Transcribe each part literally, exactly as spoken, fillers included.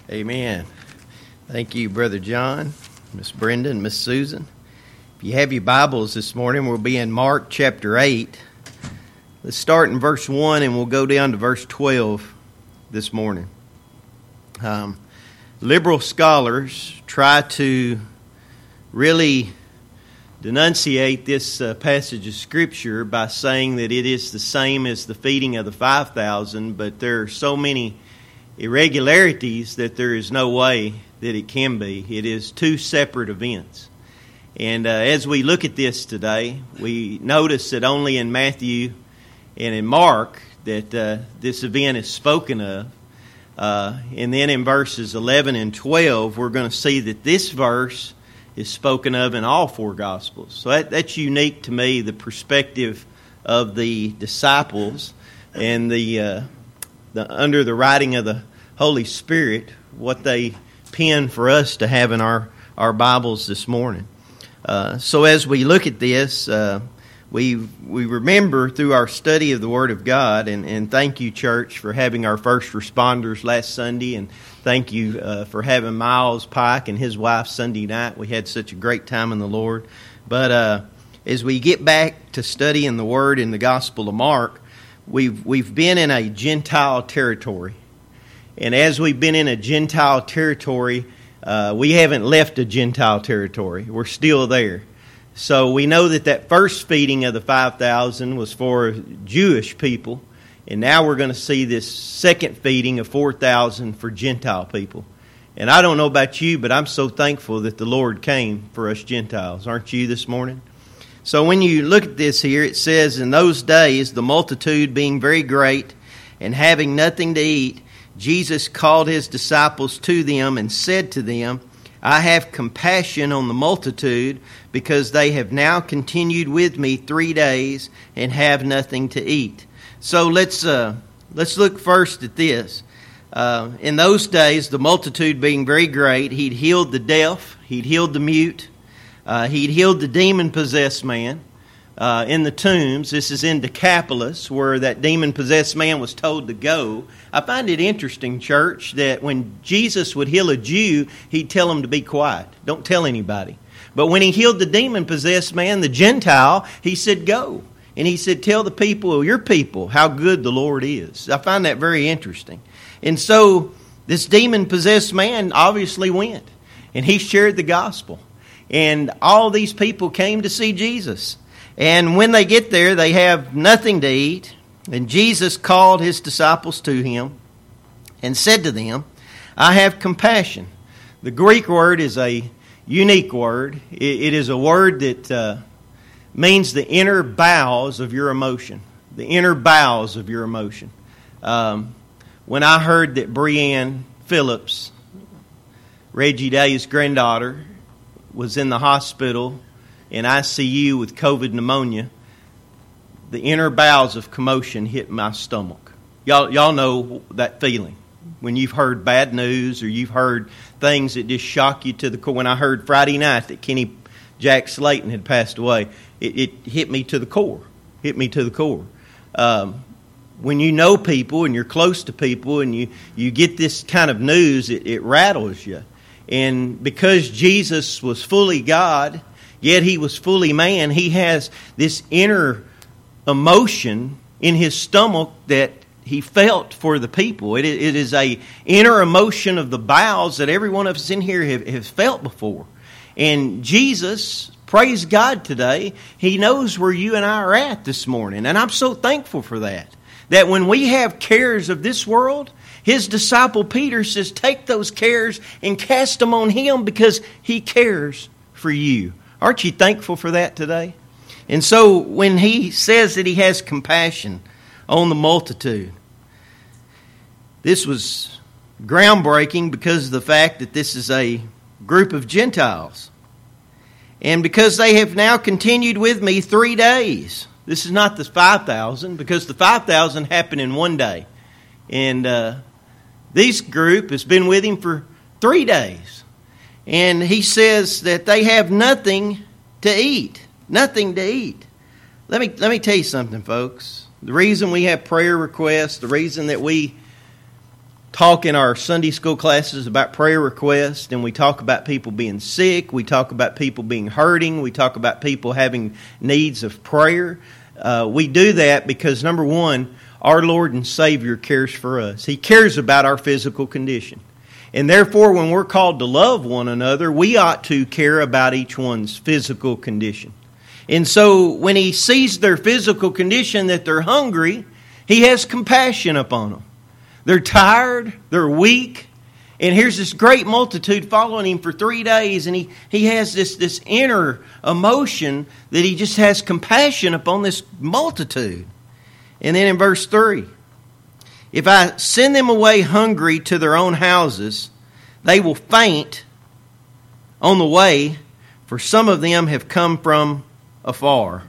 Amen. Thank you, Brother John, Miss Brenda, and Miss Susan. If you have your Bibles this morning, we'll be in Mark chapter eight. Let's start in verse one and we'll go down to verse twelve this morning. Um, liberal scholars try to really denunciate this uh, passage of Scripture by saying that it is the same as the feeding of the five thousand, but there are so many irregularities that there is no way that it can be. It is two separate events. And uh, as we look at this today, we notice that only in Matthew and in Mark that uh, this event is spoken of. Uh, and then in verses eleven and twelve, we're going to see that this verse is spoken of in all four Gospels. So that, that's unique to me, the perspective of the disciples and the, uh, the under the writing of the Holy Spirit, what they penned for us to have in our, our Bibles this morning. Uh, so as we look at this, uh, we we remember through our study of the Word of God, and, and thank you, church, for having our first responders last Sunday, and thank you uh, for having Miles Pike and his wife Sunday night. We had such a great time in the Lord. But uh, as we get back to studying the Word in the Gospel of Mark, we've we've been in a Gentile territory. And as we've been in a Gentile territory, uh, we haven't left a Gentile territory. We're still there. So we know that that first feeding of the five thousand was for Jewish people. And now we're going to see this second feeding of four thousand for Gentile people. And I don't know about you, but I'm so thankful that the Lord came for us Gentiles. Aren't you this morning? So when you look at this here, it says, in those days, the multitude being very great and having nothing to eat, Jesus called his disciples to them and said to them, I have compassion on the multitude, because they have now continued with me three days and have nothing to eat. So let's uh, let's look first at this. Uh, in those days, the multitude being very great, he'd healed the deaf, he'd healed the mute, uh, he'd healed the demon-possessed man uh, in the tombs. This is in Decapolis, where that demon-possessed man was told to go. I find it interesting, church, that when Jesus would heal a Jew, he'd tell him to be quiet. Don't tell anybody. But when he healed the demon-possessed man, the Gentile, he said, go. And he said, tell the people, your people, how good the Lord is. I find that very interesting. And so this demon-possessed man obviously went. And he shared the gospel. And all these people came to see Jesus. And when they get there, they have nothing to eat. And Jesus called his disciples to him and said to them, I have compassion. The Greek word is a unique word. It is a word that uh, means the inner bowels of your emotion. The inner bowels of your emotion. Um, when I heard that Breanne Phillips, Reggie Day's granddaughter, was in the hospital in I C U with COVID pneumonia, the inner bowels of commotion hit my stomach. Y'all, y'all know that feeling when you've heard bad news or you've heard things that just shock you to the core. When I heard Friday night that Kenny Jack Slayton had passed away, it, it hit me to the core. Hit me to the core. Um, when you know people and you're close to people and you, you get this kind of news, it, it rattles you. And because Jesus was fully God, yet he was fully man, he has this inner emotion in his stomach that he felt for the people. It, it is a inner emotion of the bowels that every one of us in here have, have felt before. And Jesus, praise God today, he knows where you and I are at this morning. And I'm so thankful for that. That when we have cares of this world, his disciple Peter says, take those cares and cast them on him, because he cares for you. Aren't you thankful for that today? And so when he says that he has compassion on the multitude, this was groundbreaking because of the fact that this is a group of Gentiles. And because they have now continued with me three days. This is not the five thousand, because the five thousand happened in one day. And uh, this group has been with him for three days. And he says that they have nothing to eat. Nothing to eat. Let me let me tell you something, folks. The reason we have prayer requests, the reason that we talk in our Sunday school classes about prayer requests, and we talk about people being sick, we talk about people being hurting, we talk about people having needs of prayer. Uh, we do that because, number one, our Lord and Savior cares for us. He cares about our physical condition. And therefore, when we're called to love one another, we ought to care about each one's physical condition. And so when He sees their physical condition, that they're hungry, He has compassion upon them. They're tired, they're weak, and here's this great multitude following Him for three days, and He, he has this, this inner emotion that He just has compassion upon this multitude. And then in verse three, if I send them away hungry to their own houses, they will faint on the way, for some of them have come from afar.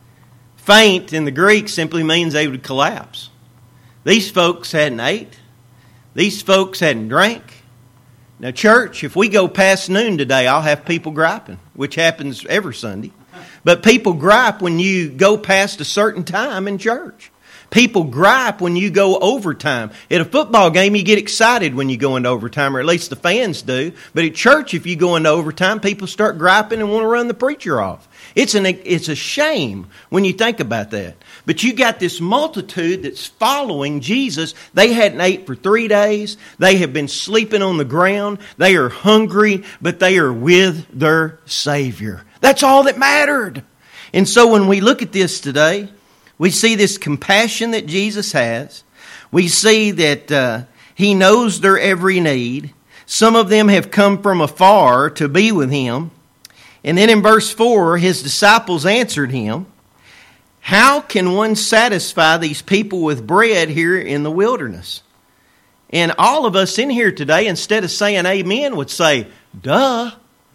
Faint in the Greek simply means they would collapse. These folks hadn't ate. These folks hadn't drank. Now, church, if we go past noon today, I'll have people griping, which happens every Sunday. But people gripe when you go past a certain time in church. People gripe when you go overtime. At a football game, you get excited when you go into overtime, or at least the fans do. But at church, if you go into overtime, people start griping and want to run the preacher off. It's an it's a shame when you think about that. But you got this multitude that's following Jesus. They hadn't ate for three days. They have been sleeping on the ground. They are hungry, but they are with their Savior. That's all that mattered. And so when we look at this today, we see this compassion that Jesus has. We see that uh, He knows their every need. Some of them have come from afar to be with Him. And then in verse four, His disciples answered Him, "How can one satisfy these people with bread here in the wilderness?" And all of us in here today, instead of saying amen, would say, duh.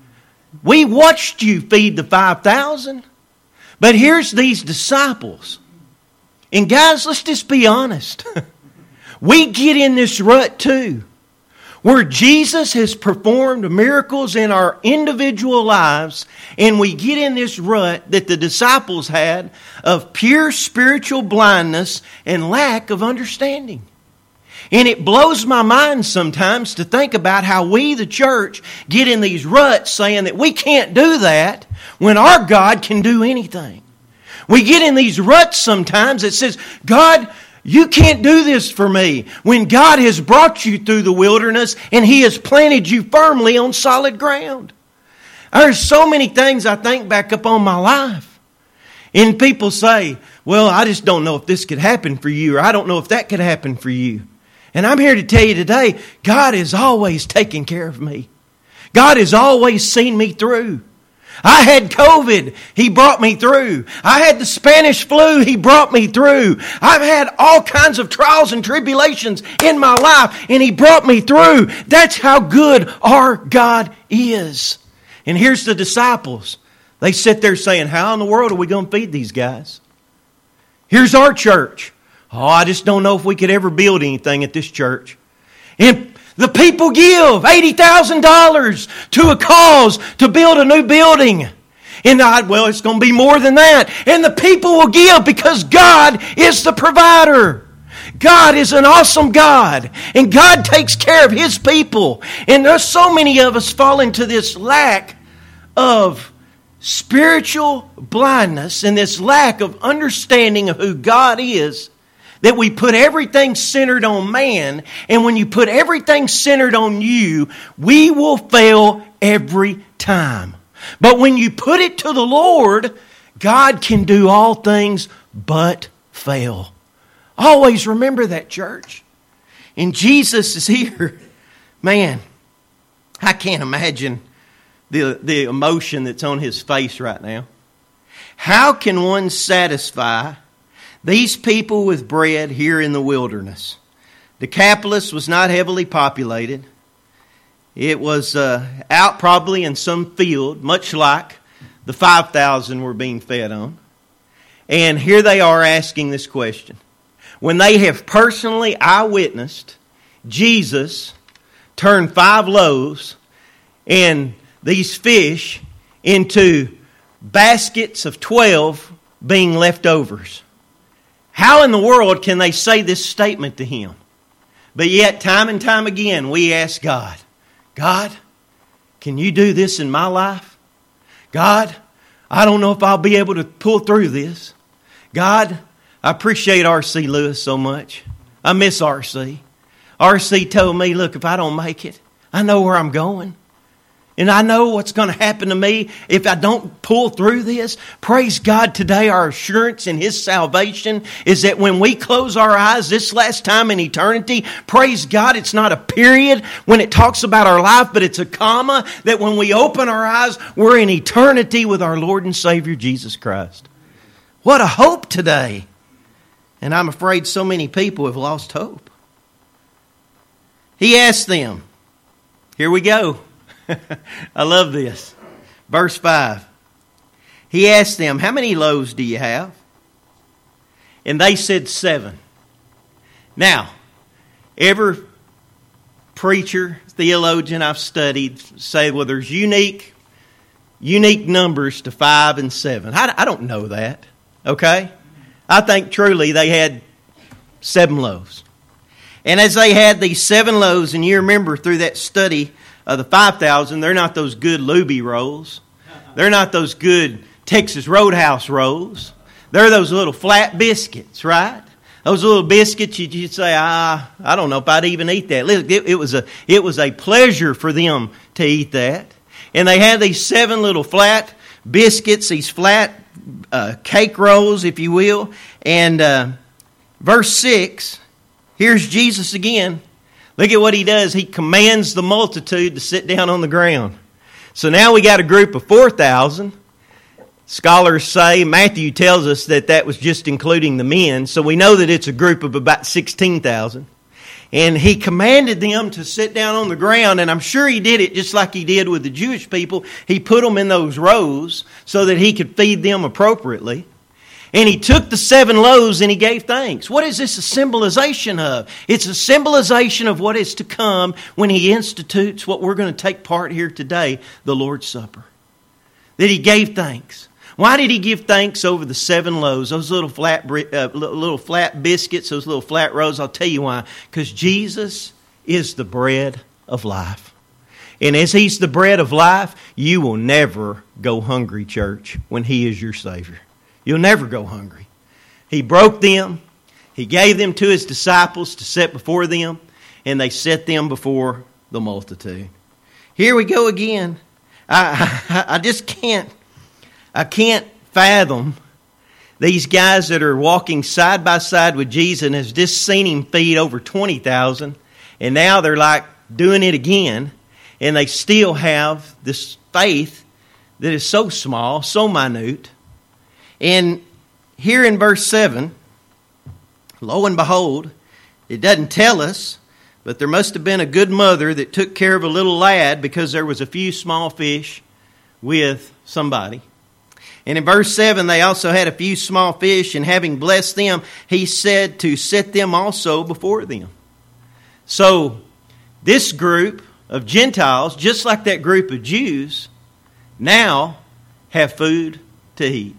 We watched you feed the five thousand. But here's these disciples. And guys, let's just be honest. We get in this rut too, where Jesus has performed miracles in our individual lives, and we get in this rut that the disciples had of pure spiritual blindness and lack of understanding. And it blows my mind sometimes to think about how we, the church, get in these ruts saying that we can't do that when our God can do anything. We get in these ruts sometimes that says, God, you can't do this for me, when God has brought you through the wilderness and He has planted you firmly on solid ground. There's so many things I think back up on my life. And people say, well, I just don't know if this could happen for you, or I don't know if that could happen for you. And I'm here to tell you today, God has always taken care of me. God has always seen me through. I had COVID, He brought me through. I had the Spanish flu, He brought me through. I've had all kinds of trials and tribulations in my life, and He brought me through. That's how good our God is. And here's the disciples. They sit there saying, how in the world are we going to feed these guys? Here's our church. Oh, I just don't know if we could ever build anything at this church. And the people give eighty thousand dollars to a cause to build a new building. And I, well, it's going to be more than that. And the people will give because God is the provider. God is an awesome God. And God takes care of His people. And there's so many of us fall into this lack of spiritual blindness and this lack of understanding of who God is, that we put everything centered on man. And when you put everything centered on you, we will fail every time. But when you put it to the Lord, God can do all things but fail. Always remember that, church. And Jesus is here. Man, I can't imagine the, the emotion that's on His face right now. How can one satisfy these people with bread here in the wilderness? Decapolis was not heavily populated. It was uh, out probably in some field, much like the five thousand were being fed on. And here they are asking this question, when they have personally eyewitnessed Jesus turn five loaves and these fish into baskets of twelve being leftovers. How in the world can they say this statement to Him? But yet, time and time again, we ask God, God, can you do this in my life? God, I don't know if I'll be able to pull through this. God, I appreciate R C Lewis so much. I miss R C. R C told me, look, if I don't make it, I know where I'm going. And I know what's going to happen to me if I don't pull through this. Praise God, today our assurance in His salvation is that when we close our eyes this last time in eternity, praise God, it's not a period when it talks about our life, but it's a comma, that when we open our eyes, we're in eternity with our Lord and Savior Jesus Christ. What a hope today. And I'm afraid so many people have lost hope. He asked them, here we go. I love this. Verse five. He asked them, how many loaves do you have? And they said seven. Now, every preacher, theologian I've studied say, well, there's unique, unique numbers to five and seven. I, I don't know that, okay? I think truly they had seven loaves. And as they had these seven loaves, and you remember through that study of the five thousand, they're not those good Luby rolls. They're not those good Texas Roadhouse rolls. They're those little flat biscuits, right? Those little biscuits, you'd, you'd say, ah, I don't know if I'd even eat that. It, it, was a, it was a pleasure for them to eat that. And they had these seven little flat biscuits, these flat uh, cake rolls, if you will. And uh, verse six, here's Jesus again. Look at what He does. He commands the multitude to sit down on the ground. So now we got a group of four thousand. Scholars say, Matthew tells us that that was just including the men. So we know that it's a group of about sixteen thousand. And He commanded them to sit down on the ground. And I'm sure He did it just like He did with the Jewish people. He put them in those rows so that He could feed them appropriately. And He took the seven loaves and He gave thanks. What is this a symbolization of? It's a symbolization of what is to come when He institutes what we're going to take part here today, the Lord's Supper. That He gave thanks. Why did He give thanks over the seven loaves, those little flat, uh, little flat biscuits, those little flat rolls? I'll tell you why. Because Jesus is the bread of life. And as He's the bread of life, you will never go hungry, church, when He is your Savior. You'll never go hungry. He broke them. He gave them to His disciples to set before them. And they set them before the multitude. Here we go again. I, I, I just can't, I can't fathom these guys that are walking side by side with Jesus and has just seen Him feed over twenty thousand. And now they're like doing it again. And they still have this faith that is so small, so minute. And here in verse seven, lo and behold, it doesn't tell us, but there must have been a good mother that took care of a little lad because there was a few small fish with somebody. And in verse seven, they also had a few small fish, and having blessed them, He said to set them also before them. So this group of Gentiles, just like that group of Jews, now have food to eat.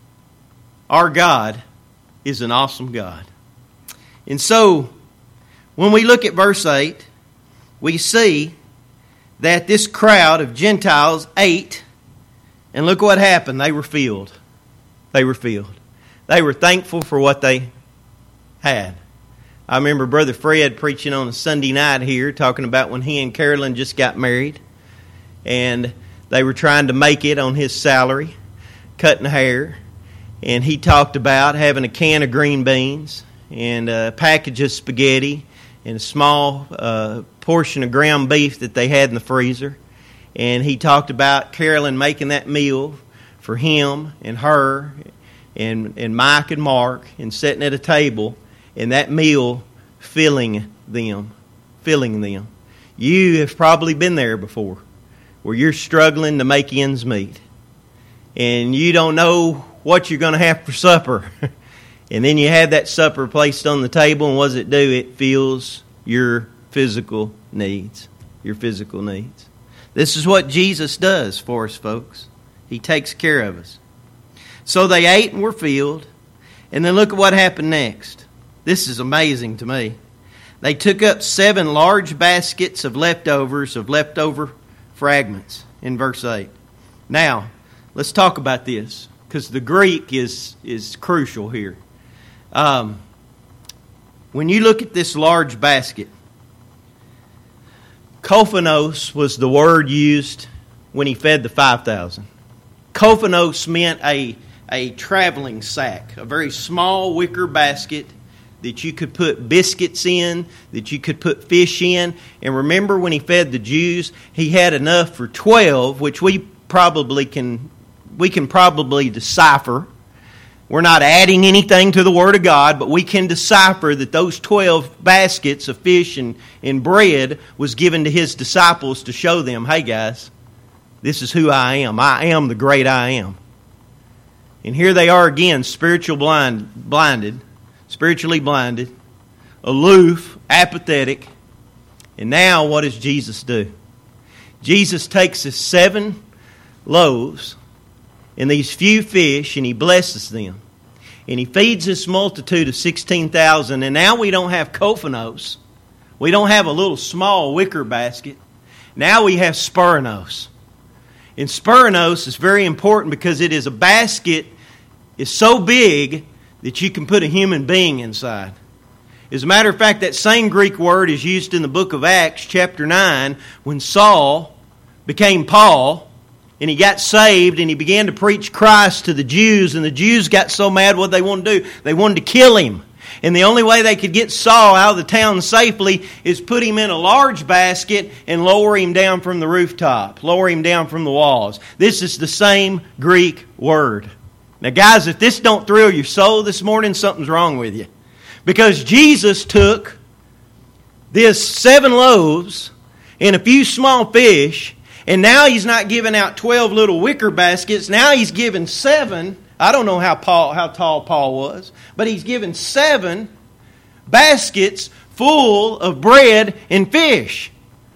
Our God is an awesome God. And so, when we look at verse eight, we see that this crowd of Gentiles ate, and look what happened. They were filled. They were filled. They were thankful for what they had. I remember Brother Fred preaching on a Sunday night here, talking about when he and Carolyn just got married, and they were trying to make it on his salary, cutting hair. And he talked about having a can of green beans and a package of spaghetti and a small uh, portion of ground beef that they had in the freezer. And he talked about Carolyn making that meal for him and her and, and Mike and Mark and sitting at a table and that meal filling them, filling them. You have probably been there before where you're struggling to make ends meet. And you don't know what you're going to have for supper. And then you have that supper placed on the table, and what does it do? It fills your physical needs. Your physical needs. This is what Jesus does for us, folks. He takes care of us. So they ate and were filled. And then look at what happened next. This is amazing to me. They took up seven large baskets of leftovers, of leftover fragments, in verse eight. Now, let's talk about this, because the Greek is, is crucial here. Um, when you look at this large basket, kophanos was the word used when he fed the five thousand. Kophanos meant a, a traveling sack, a very small wicker basket that you could put biscuits in, that you could put fish in. And remember, when he fed the Jews, he had enough for twelve, which we probably can we can probably decipher. We're not adding anything to the Word of God, but we can decipher that those twelve baskets of fish and, and bread was given to his disciples to show them, hey guys, this is who I am. I am the great I am. And here they are again, spiritual blind, blinded, spiritually blinded, aloof, apathetic. And now what does Jesus do? Jesus takes his seven loaves and these few fish, and he blesses them. And he feeds this multitude of sixteen thousand. And now we don't have kophanos. We don't have a little small wicker basket. Now we have spuranos. And spuranos is very important because it is a basket, it's so big that you can put a human being inside. As a matter of fact, that same Greek word is used in the book of Acts, chapter nine, when Saul became Paul, and he got saved, and he began to preach Christ to the Jews, and the Jews got so mad, what they wanted to do? They wanted to kill him. And the only way they could get Saul out of the town safely is put him in a large basket and lower him down from the rooftop, lower him down from the walls. This is the same Greek word. Now guys, if this don't thrill your soul this morning, something's wrong with you. Because Jesus took this seven loaves and a few small fish, and now he's not giving out twelve little wicker baskets. Now he's giving seven. I don't know how Paul, how tall Paul was, but he's given seven baskets full of bread and fish.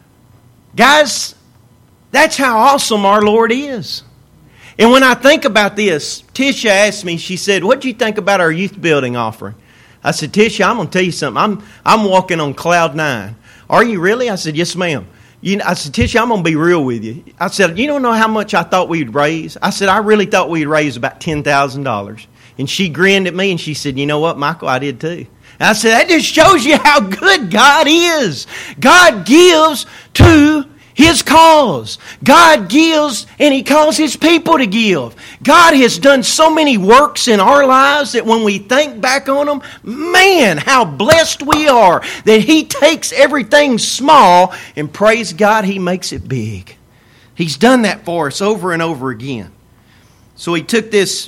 Guys, that's how awesome our Lord is. And when I think about this, Tisha asked me, she said, what do you think about our youth building offering? I said, Tisha, I'm going to tell you something. I'm, I'm walking on cloud nine. Are you really? I said, yes, ma'am. You know, I said, Tisha, I'm going to be real with you. I said, you don't know how much I thought we'd raise? I said, I really thought we'd raise about ten thousand dollars. And she grinned at me and she said, you know what, Michael, I did too. And I said, that just shows you how good God is. God gives to His cause. God gives and He calls His people to give. God has done so many works in our lives that when we think back on them, man, how blessed we are that He takes everything small and praise God, He makes it big. He's done that for us over and over again. So He took this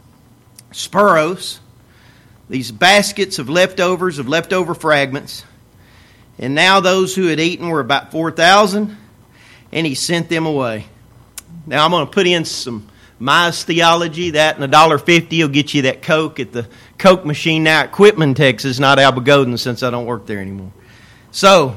spuros, these baskets of leftovers, of leftover fragments, and now those who had eaten were about four thousand, and He sent them away. Now I'm going to put in some Mize theology. That and a dollar fifty will get you that Coke at the Coke machine now at Quitman, Texas, not Albegoden, since I don't work there anymore. So,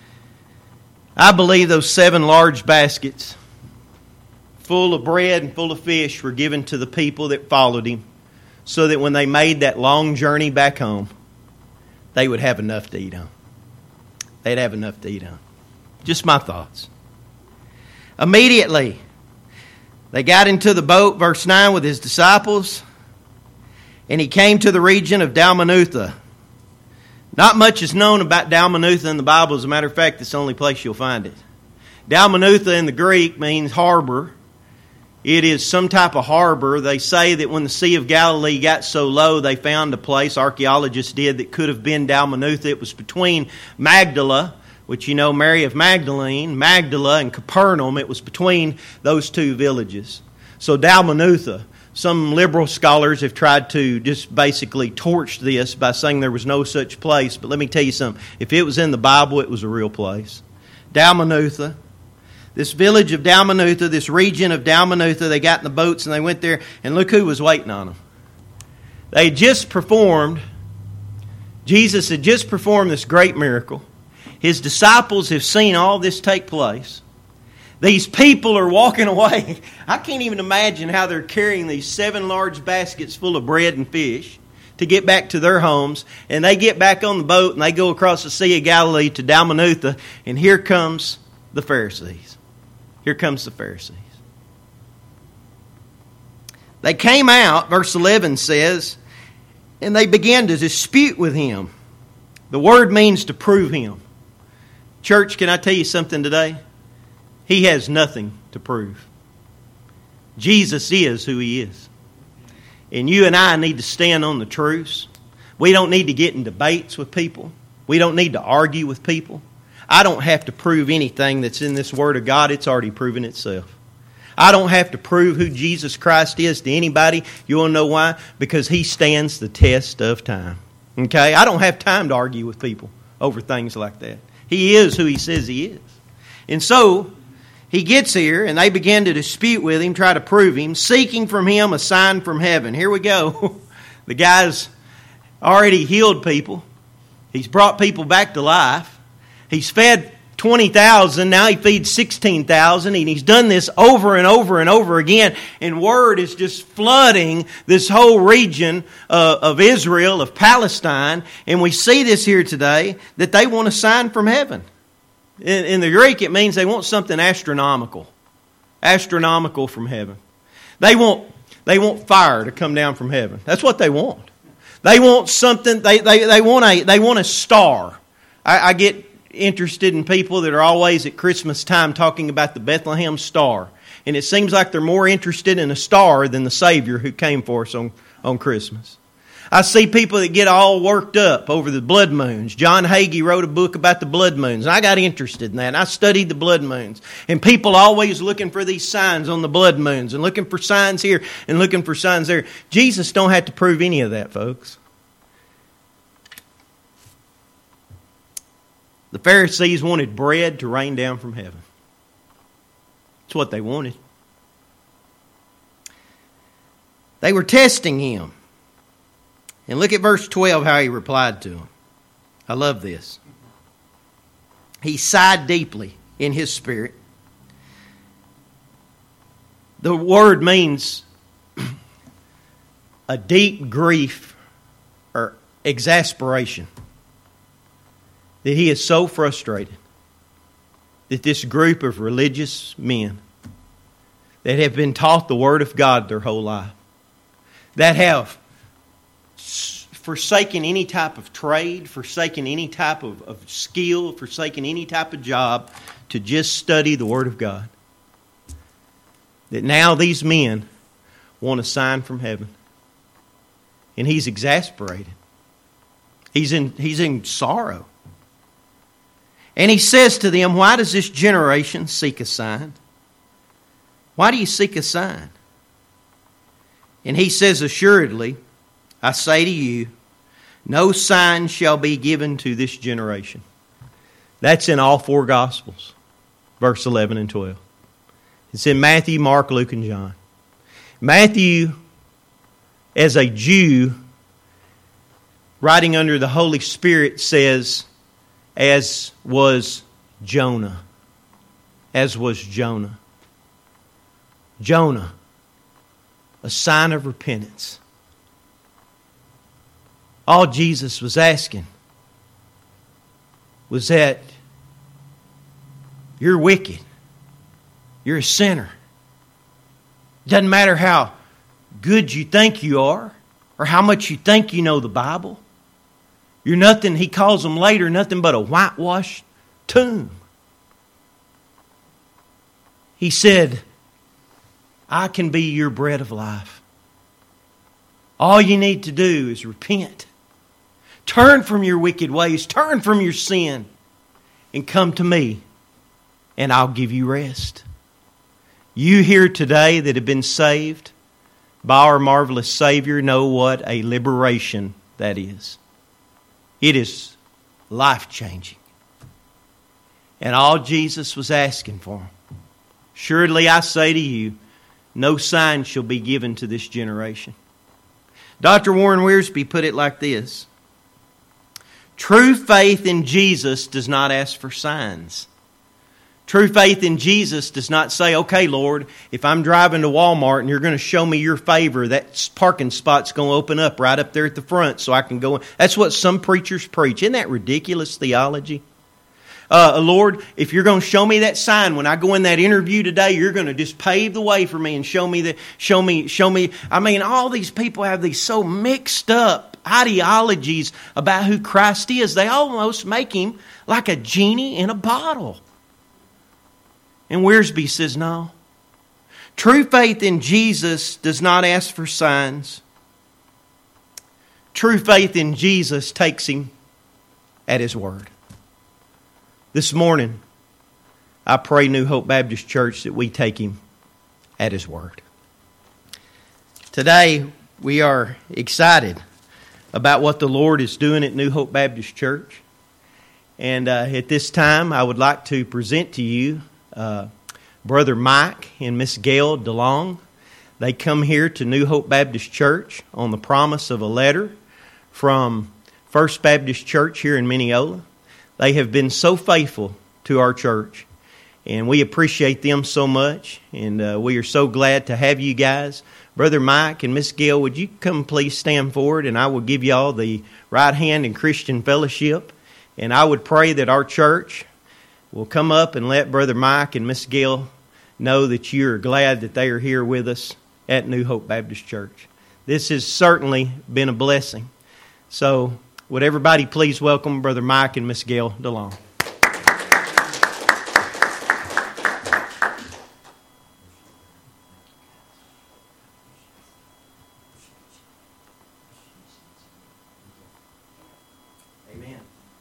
I believe those seven large baskets full of bread and full of fish were given to the people that followed Him, so that when they made that long journey back home, they would have enough to eat on. They'd have enough to eat on. Just my thoughts. Immediately, they got into the boat, verse nine, with His disciples, and He came to the region of Dalmanutha. Not much is known about Dalmanutha in the Bible. As a matter of fact, it's the only place you'll find it. Dalmanutha in the Greek means harbor. It is some type of harbor. They say that when the Sea of Galilee got so low, they found a place, archaeologists did, that could have been Dalmanutha. It was between Magdala, which you know, Mary of Magdalene, Magdala, and Capernaum. It was between those two villages. So Dalmanutha, some liberal scholars have tried to just basically torch this by saying there was no such place. But let me tell you something. If it was in the Bible, it was a real place. Dalmanutha. This village of Dalmanutha, this region of Dalmanutha, they got in the boats and they went there, and look who was waiting on them. They had just performed, Jesus had just performed this great miracle. His disciples have seen all this take place. These people are walking away. I can't even imagine how they're carrying these seven large baskets full of bread and fish. to get back to their homes. And they get back on the boat and they go across the Sea of Galilee to Dalmanutha. And here comes the Pharisees. Here comes the Pharisees. They came out, verse eleven says, and they began to dispute with him. The word means to prove him. Church, can I tell you something today? He has nothing to prove. Jesus is who He is. And you and I need to stand on the truths. We don't need to get in debates with people. We don't need to argue with people. I don't have to prove anything that's in this Word of God. It's already proven itself. I don't have to prove who Jesus Christ is to anybody. You want to know why? Because He stands the test of time. Okay? I don't have time to argue with people over things like that. He is who He says He is. And so, He gets here and they begin to dispute with Him, try to prove Him, seeking from Him a sign from heaven. Here we go. The guy's already healed people. He's brought people back to life. He's fed twenty thousand. Now He feeds sixteen thousand. And He's done this over and over and over again. And word is just flooding this whole region uh, of Israel, of Palestine. And we see this here today, that they want a sign from heaven. In, in the Greek, it means they want something astronomical. Astronomical from heaven. They want, they want fire to come down from heaven. That's what they want. They want something, they, they, they, want, a, they want a star. I, I get interested in people that are always at Christmas time talking about the Bethlehem star. And it seems like they're more interested in a star than the Savior who came for us on, on Christmas. I see people that get all worked up over the blood moons. John Hagee wrote a book about the blood moons, and I got interested in that. And I studied the blood moons. And people always looking for these signs on the blood moons, and looking for signs here, and looking for signs there. Jesus don't have to prove any of that, folks. The Pharisees wanted bread to rain down from heaven. That's what they wanted. They were testing Him. And look at verse twelve, how He replied to them. I love this. He sighed deeply in His spirit. The word means a deep grief or exasperation. That He is so frustrated that this group of religious men that have been taught the Word of God their whole life, that have forsaken any type of trade, forsaken any type of, of skill, forsaken any type of job to just study the Word of God, that now these men want a sign from heaven. And He's exasperated. He's in, he's in sorrow. And He says to them, why does this generation seek a sign? Why do you seek a sign? And He says, assuredly, I say to you, no sign shall be given to this generation. That's in all four Gospels, verse eleven and twelve. It's in Matthew, Mark, Luke, and John. Matthew, as a Jew, writing under the Holy Spirit, says, as was Jonah. As was Jonah. Jonah, a sign of repentance. All Jesus was asking was that you're wicked. You're a sinner. Doesn't matter how good you think you are or how much you think you know the Bible. You're nothing, He calls them later, nothing but a whitewashed tomb. He said, I can be your bread of life. All you need to do is repent. Turn from your wicked ways. Turn from your sin. And come to me. And I'll give you rest. You here today that have been saved by our marvelous Savior know what a liberation that is. It is life-changing. And all Jesus was asking for. Surely I say to you, no sign shall be given to this generation. Doctor Warren Wiersbe put it like this. True faith in Jesus does not ask for signs. True faith in Jesus does not say, okay, Lord, if I'm driving to Walmart and you're going to show me your favor, that parking spot's going to open up right up there at the front so I can go in. That's what some preachers preach. Isn't that ridiculous theology? Uh, Lord, if you're going to show me that sign when I go in that interview today, you're going to just pave the way for me and show me that, show me, show me. I mean, all these people have these so mixed up ideologies about who Christ is. They almost make Him like a genie in a bottle. And Wiersbe says, no. True faith in Jesus does not ask for signs. True faith in Jesus takes Him at His word. This morning, I pray New Hope Baptist Church that we take Him at His word. Today, we are excited about what the Lord is doing at New Hope Baptist Church. And uh, at this time, I would like to present to you Uh, Brother Mike and Miss Gail DeLong. They come here to New Hope Baptist Church on the promise of a letter from First Baptist Church here in Mineola. They have been so faithful to our church, and we appreciate them so much, and uh, we are so glad to have you guys. Brother Mike and Miss Gail, would you come please stand forward, and I will give you all the right hand in Christian fellowship, and I would pray that our church will come up and let Brother Mike and Miss Gail know that you're glad that they are here with us at New Hope Baptist Church. This has certainly been a blessing. So, would everybody please welcome Brother Mike and Miss Gail DeLong. Amen.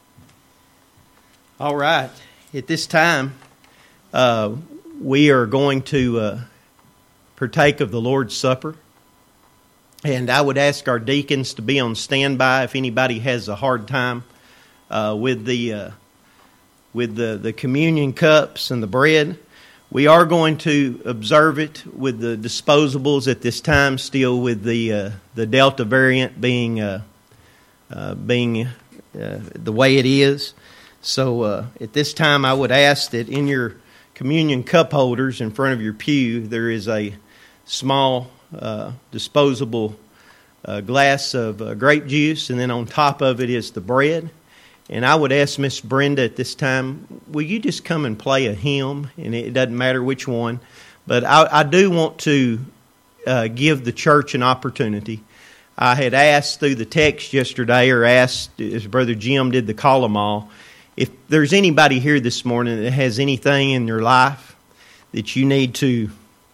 All right. At this time, uh, we are going to uh, partake of the Lord's Supper. And I would ask our deacons to be on standby if anybody has a hard time uh, with the uh, with the, the communion cups and the bread. We are going to observe it with the disposables at this time, still with the uh, the Delta variant being uh, uh, being uh, the way it is. So uh, at this time, I would ask that in your communion cup holders in front of your pew, there is a small uh, disposable uh, glass of uh, grape juice, and then on top of it is the bread. And I would ask Miss Brenda at this time, will you just come and play a hymn? And it doesn't matter which one. But I, I do want to uh, give the church an opportunity. I had asked through the text yesterday, or asked, as Brother Jim did the call 'em all, if there's anybody here this morning that has anything in your life that you need to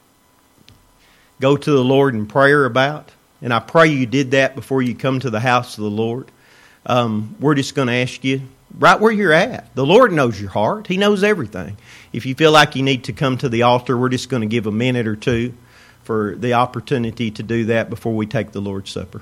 go to the Lord in prayer about, and I pray you did that before you come to the house of the Lord, um, we're just going to ask you right where you're at. The Lord knows your heart. He knows everything. If you feel like you need to come to the altar, we're just going to give a minute or two for the opportunity to do that before we take the Lord's Supper.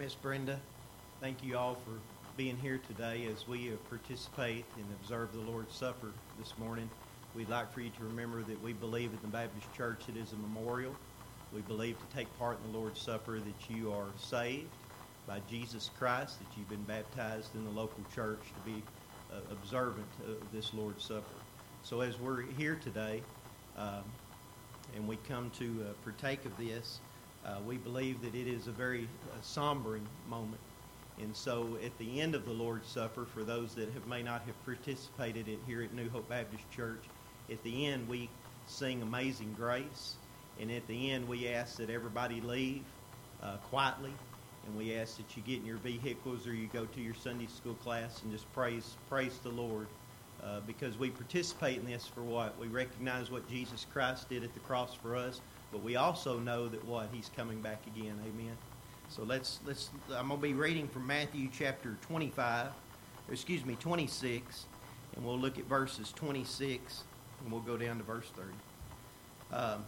Miss Brenda. Thank you all for being here today as we participate and observe the Lord's Supper this morning. We'd like for you to remember that we believe in the Baptist Church it is a memorial. We believe to take part in the Lord's Supper that you are saved by Jesus Christ, that you've been baptized in the local church to be uh, observant of this Lord's Supper. So as we're here today um, and we come to uh, partake of this, uh, we believe that it is a very uh, sombering moment. And so at the end of the Lord's Supper, for those that have, may not have participated in, here at New Hope Baptist Church, at the end we sing Amazing Grace. And at the end we ask that everybody leave uh, quietly. And we ask that you get in your vehicles or you go to your Sunday school class and just praise praise the Lord. Uh, because we participate in this for what? We recognize what Jesus Christ did at the cross for us. But we also know that what? He's coming back again. Amen. So let's let's. I'm going to be reading from Matthew chapter twenty-five, or excuse me, twenty-six, and we'll look at verses twenty-six, and we'll go down to verse thirty. Um,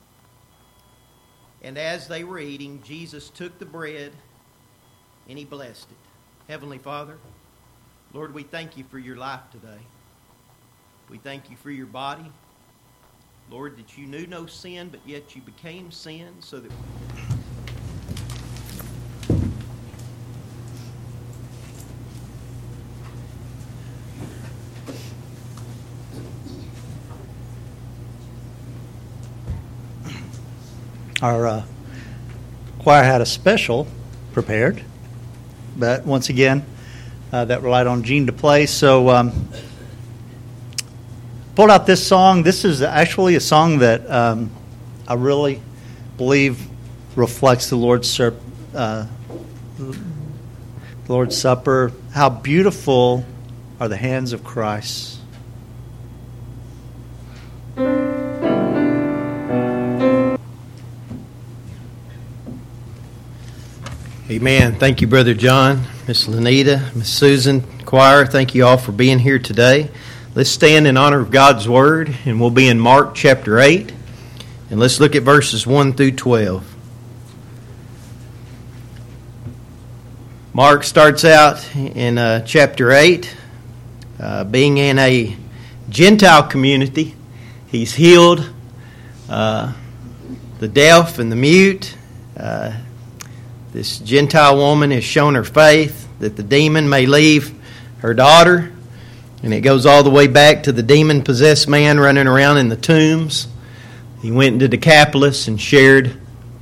and as they were eating, Jesus took the bread, and he blessed it. Heavenly Father, Lord, we thank you for your life today. We thank you for your body, Lord, that you knew no sin, but yet you became sin, so that. Our uh, choir had a special prepared, but once again, uh, that relied on Gene to play. So, um, pulled out this song. This is actually a song that um, I really believe reflects the Lord's Supper. Uh, the Lord's Supper. How beautiful are the hands of Christ. Amen. Thank you, Brother John, Miss Lanita, Miss Susan, choir. Thank you all for being here today. Let's stand in honor of God's Word, and we'll be in Mark chapter eight. And let's look at verses one through twelve. Mark starts out in uh, chapter eight, uh, being in a Gentile community. He's healed uh, the deaf and the mute. Uh, This Gentile woman has shown her faith that the demon may leave her daughter. And it goes all the way back to the demon-possessed man running around in the tombs. He went into Decapolis and shared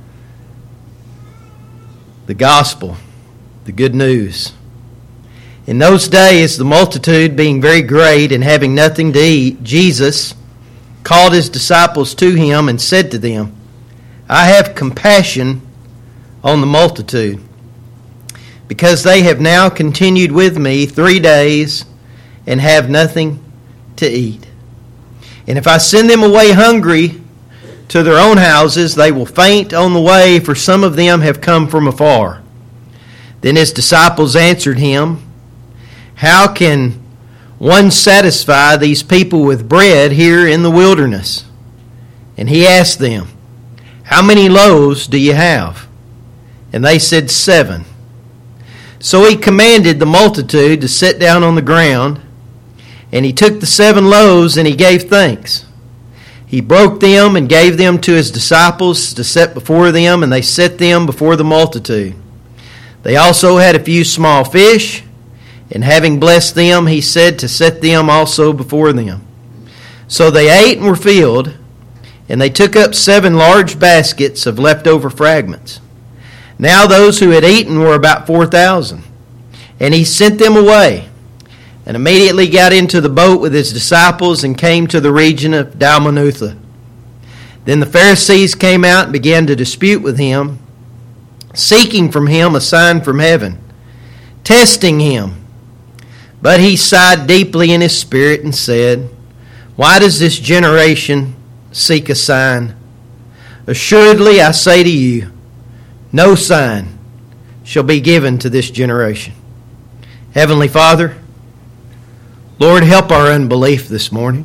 the gospel, the good news. In those days, the multitude being very great and having nothing to eat, Jesus called his disciples to him and said to them, I have compassion on the multitude, because they have now continued with me three days and have nothing to eat. And if I send them away hungry to their own houses, they will faint on the way, for some of them have come from afar. Then his disciples answered him, How can one satisfy these people with bread here in the wilderness? And he asked them, How many loaves do you have? And they said, Seven. So he commanded the multitude to sit down on the ground, and he took the seven loaves and he gave thanks. He broke them and gave them to his disciples to set before them, and they set them before the multitude. They also had a few small fish, and having blessed them, he said to set them also before them. So they ate and were filled, and they took up seven large baskets of leftover fragments. Now those who had eaten were about four thousand. And he sent them away, and immediately got into the boat with his disciples and came to the region of Dalmanutha. Then the Pharisees came out and began to dispute with him, seeking from him a sign from heaven, testing him. But he sighed deeply in his spirit and said, Why does this generation seek a sign? Assuredly I say to you, no sign shall be given to this generation. Heavenly Father, Lord, help our unbelief this morning.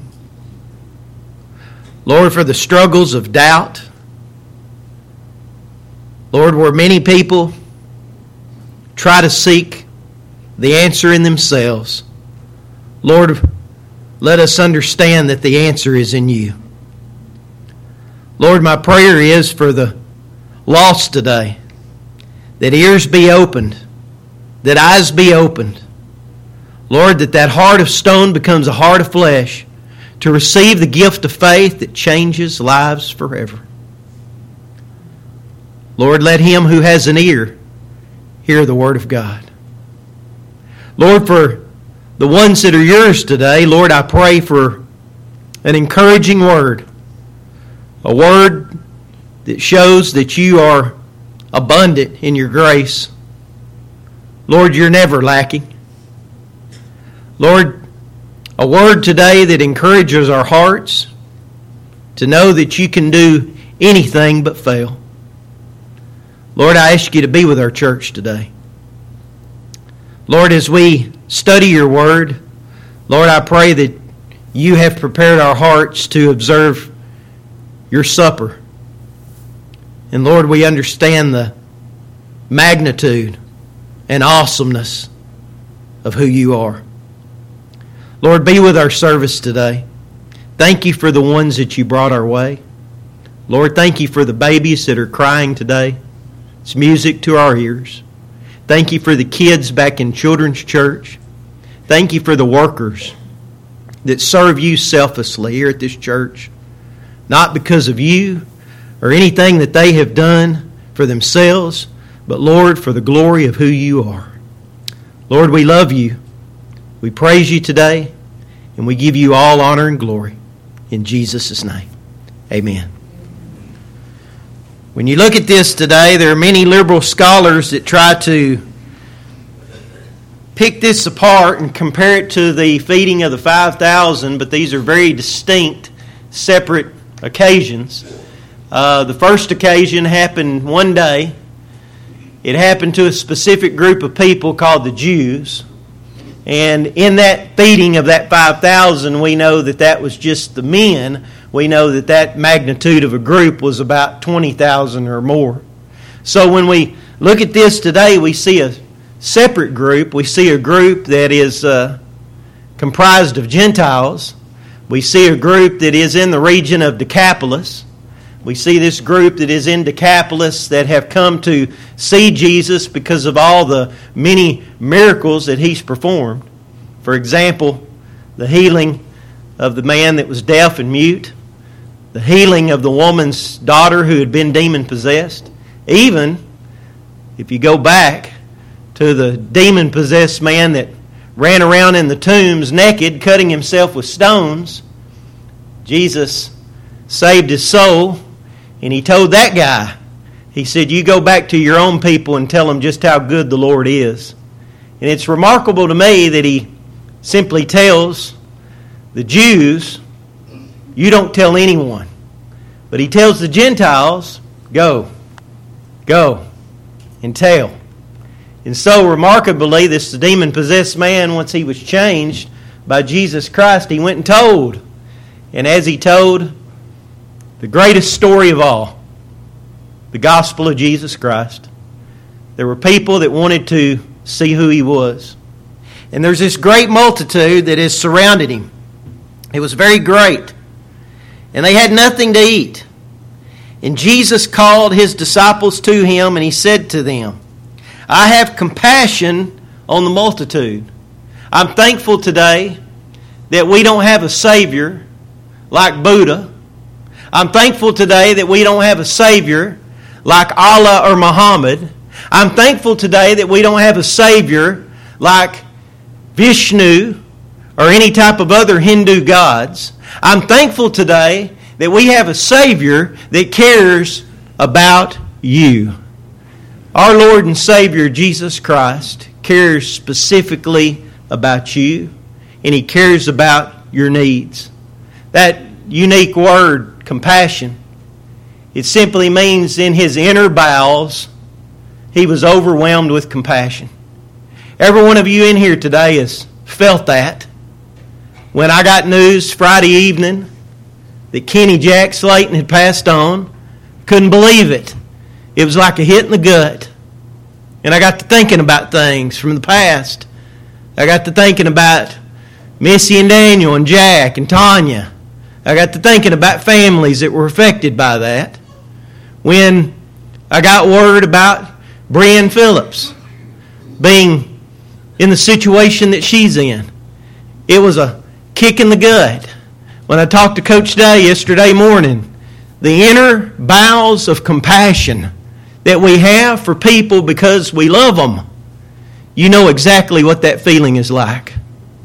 Lord, for the struggles of doubt. Lord, where many people try to seek the answer in themselves. Lord, let us understand that the answer is in you. Lord, my prayer is for the lost today, that ears be opened, that eyes be opened. Lord, that that heart of stone becomes a heart of flesh to receive the gift of faith that changes lives forever. Lord, let him who has an ear hear the word of God. Lord, for the ones that are yours today, Lord, I pray for an encouraging word, a word that shows that you are abundant in your grace. Lord, you're never lacking. Lord, a word today that encourages our hearts to know that you can do anything but fail. Lord, I ask you to be with our church today. Lord, as we study your word, Lord, I pray that you have prepared our hearts to observe your supper. And Lord, we understand the magnitude and awesomeness of who you are. Lord, be with our service today. Thank you for the ones that you brought our way. Lord, thank you for the babies that are crying today. It's music to our ears. Thank you for the kids back in children's church. Thank you for the workers that serve you selflessly here at this church, not because of you or anything that they have done for themselves, but Lord, for the glory of who you are. Lord, we love you. We praise you today, and we give you all honor and glory. In Jesus' name, amen. When you look at this today, there are many liberal scholars that try to pick this apart and compare it to the feeding of the five thousand, but these are very distinct, separate occasions. Uh, the first occasion happened one day. It happened to a specific group of people called the Jews. And in that feeding of that five thousand, we know that that was just the men. We know that that magnitude of a group was about twenty thousand or more. So when we look at this today, we see a separate group. We see a group that is uh, comprised of Gentiles. We see a group that is in the region of Decapolis. We see this group that is in Decapolis that have come to see Jesus because of all the many miracles that he's performed. For example, the healing of the man that was deaf and mute, the healing of the woman's daughter who had been demon-possessed. Even, if you go back to the demon-possessed man that ran around in the tombs naked, cutting himself with stones, Jesus saved his soul. And he told that guy, he said, you go back to your own people and tell them just how good the Lord is. And it's remarkable to me that he simply tells the Jews, you don't tell anyone. But he tells the Gentiles, go, go, and tell. And so remarkably, this demon-possessed man, once he was changed by Jesus Christ, he went and told. And as he told, the greatest story of all, the gospel of Jesus Christ, there were people that wanted to see who he was. And there's this great multitude that has surrounded him. It was very great. And they had nothing to eat. And Jesus called his disciples to him, and he said to them, I have compassion on the multitude. I'm thankful today that we don't have a Savior like Buddha. I'm thankful today that we don't have a Savior like Allah or Muhammad. I'm thankful today that we don't have a Savior like Vishnu or any type of other Hindu gods. I'm thankful today that we have a Savior that cares about you. Our Lord and Savior, Jesus Christ, cares specifically about you, and He cares about your needs. That unique word, compassion, it simply means in His inner bowels, He was overwhelmed with compassion. Every one of you in here today has felt that. When I got news Friday evening that Kenny Jack Slayton had passed on, couldn't believe it. It was like a hit in the gut. And I got to thinking about things from the past. I got to thinking about Missy and Daniel and Jack and Tanya. I got to thinking about families that were affected by that. When I got word about Brian Phillips being in the situation that she's in, it was a kick in the gut. When I talked to Coach Day yesterday morning, the inner bowels of compassion that we have for people because we love them, you know exactly what that feeling is like.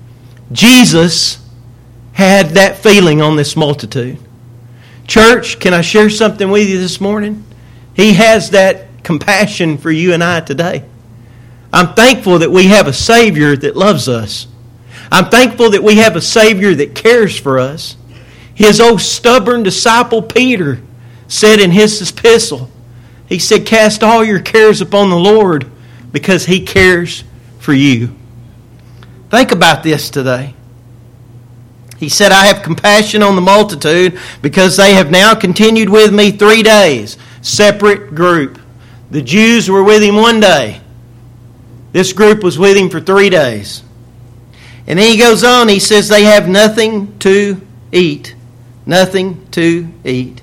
Jesus had that feeling on this multitude. Church, can I share something with you this morning? He has that compassion for you and I today. I'm thankful that we have a Savior that loves us. I'm thankful that we have a Savior that cares for us. His old stubborn disciple Peter said in his epistle, he said, cast all your cares upon the Lord because He cares for you. Think about this today. He said, I have compassion on the multitude because they have now continued with me three days. Separate group. The Jews were with Him one day. This group was with Him for three days. And then he goes on, he says they have nothing to eat. Nothing to eat.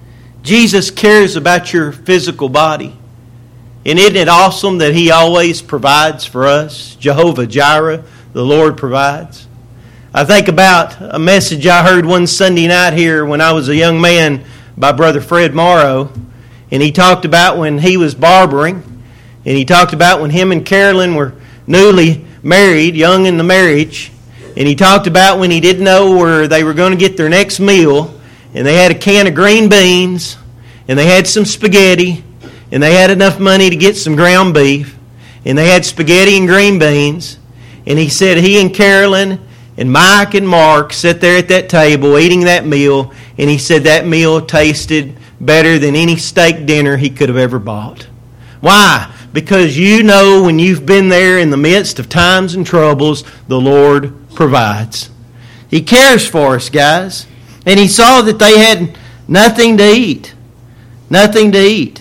Jesus cares about your physical body. And isn't it awesome that He always provides for us? Jehovah Jireh, the Lord provides. I think about a message I heard one Sunday night here when I was a young man by Brother Fred Morrow. And he talked about when he was barbering. And he talked about when him and Carolyn were newly married, young in the marriage. And he talked about when he didn't know where they were going to get their next meal. And they had a can of green beans. And they had some spaghetti. And they had enough money to get some ground beef. And they had spaghetti and green beans. And he said he and Carolyn and Mike and Mark sat there at that table eating that meal. And he said that meal tasted better than any steak dinner he could have ever bought. Why? Because you know when you've been there in the midst of times and troubles, the Lord provides. He cares for us, guys. And he saw that they had nothing to eat. Nothing to eat.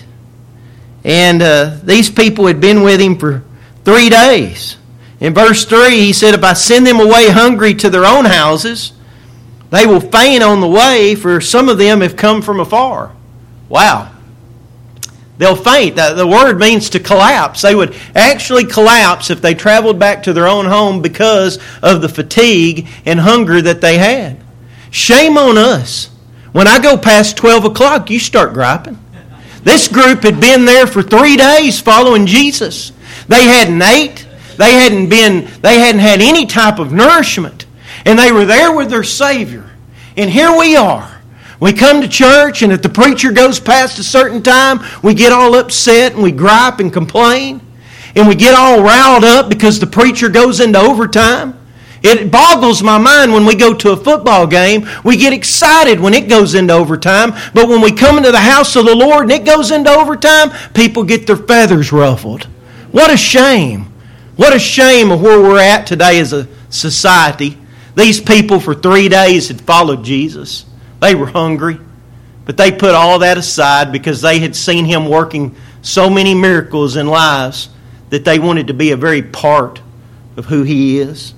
And uh, these people had been with Him for three days. In verse three, He said, if I send them away hungry to their own houses, they will faint on the way, for some of them have come from afar. Wow. They'll faint. The word means to collapse. They would actually collapse if they traveled back to their own home because of the fatigue and hunger that they had. Shame on us. When I go past twelve o'clock, you start griping. This group had been there for three days following Jesus. They hadn't ate. They hadn't been, they hadn't had any type of nourishment. And they were there with their Savior. And here we are. We come to church, and if the preacher goes past a certain time, we get all upset and we gripe and complain. And we get all riled up because the preacher goes into overtime. It boggles my mind when we go to a football game. We get excited when it goes into overtime. But when we come into the house of the Lord and it goes into overtime, people get their feathers ruffled. What a shame. What a shame of where we're at today as a society. These people for three days had followed Jesus. They were hungry, but they put all that aside because they had seen Him working so many miracles in lives that they wanted to be a very part of who He is.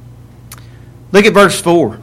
Look at verse four.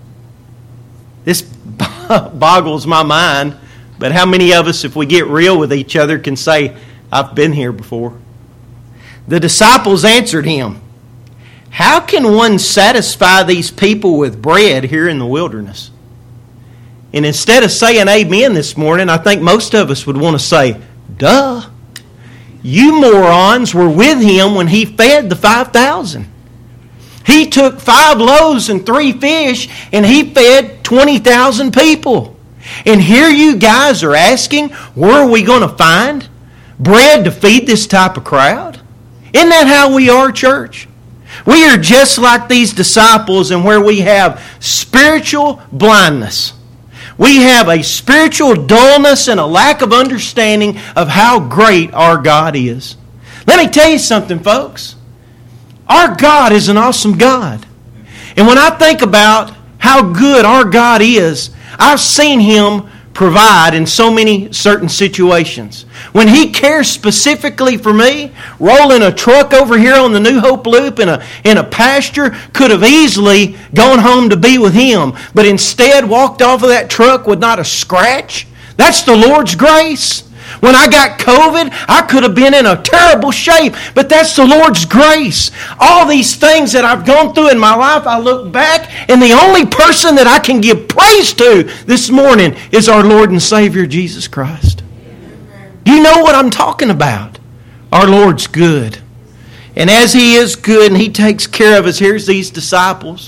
This boggles my mind, but how many of us, if we get real with each other, can say, I've been here before? The disciples answered Him, how can one satisfy these people with bread here in the wilderness? And instead of saying amen this morning, I think most of us would want to say, duh. You morons were with Him when He fed the five thousand. He took five loaves and three fish and He fed twenty thousand people. And here you guys are asking, where are we going to find bread to feed this type of crowd? Isn't that how we are, church? We are just like these disciples, and where we have spiritual blindness. We have a spiritual dullness and a lack of understanding of how great our God is. Let me tell you something, folks. Our God is an awesome God. And when I think about how good our God is, I've seen Him provide in so many certain situations. When He cares specifically for me, rolling a truck over here on the New Hope Loop in a, in a pasture, could have easily gone home to be with Him, but instead walked off of that truck with not a scratch. That's the Lord's grace. When I got COVID, I could have been in a terrible shape, but that's the Lord's grace. All these things that I've gone through in my life, I look back, and the only person that I can give praise to this morning is our Lord and Savior, Jesus Christ. Do you know what I'm talking about? Our Lord's good. And as He is good and He takes care of us, here's these disciples.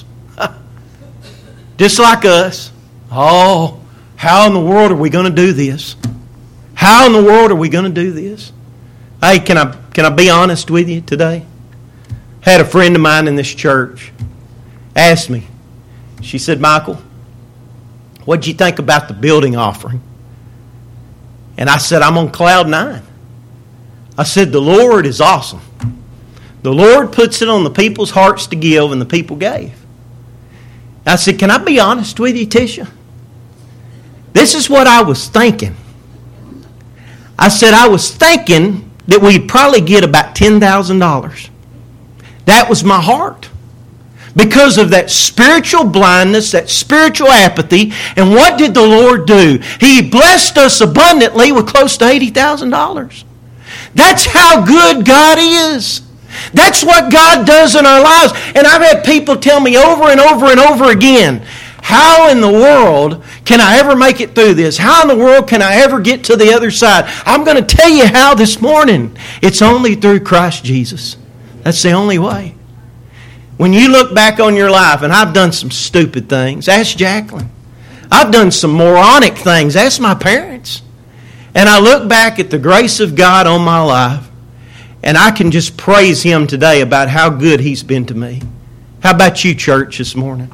Just like us. Oh, how in the world are we going to do this? How in the world are we going to do this? Hey, can I can I be honest with you today? Had a friend of mine in this church asked me. She said, Michael, what did you think about the building offering? And I said, I'm on cloud nine. I said, the Lord is awesome. The Lord puts it on the people's hearts to give, and the people gave. I said, can I be honest with you, Tisha? This is what I was thinking. I said, I was thinking that we'd probably get about ten thousand dollars. That was my heart. Because of that spiritual blindness, that spiritual apathy. And what did the Lord do? He blessed us abundantly with close to eighty thousand dollars. That's how good God is. That's what God does in our lives. And I've had people tell me over and over and over again, how in the world can I ever make it through this? How in the world can I ever get to the other side? I'm going to tell you how this morning. It's only through Christ Jesus. That's the only way. When you look back on your life, and I've done some stupid things, ask Jacqueline. I've done some moronic things, ask my parents. And I look back at the grace of God on my life, and I can just praise Him today about how good He's been to me. How about you, church, this morning?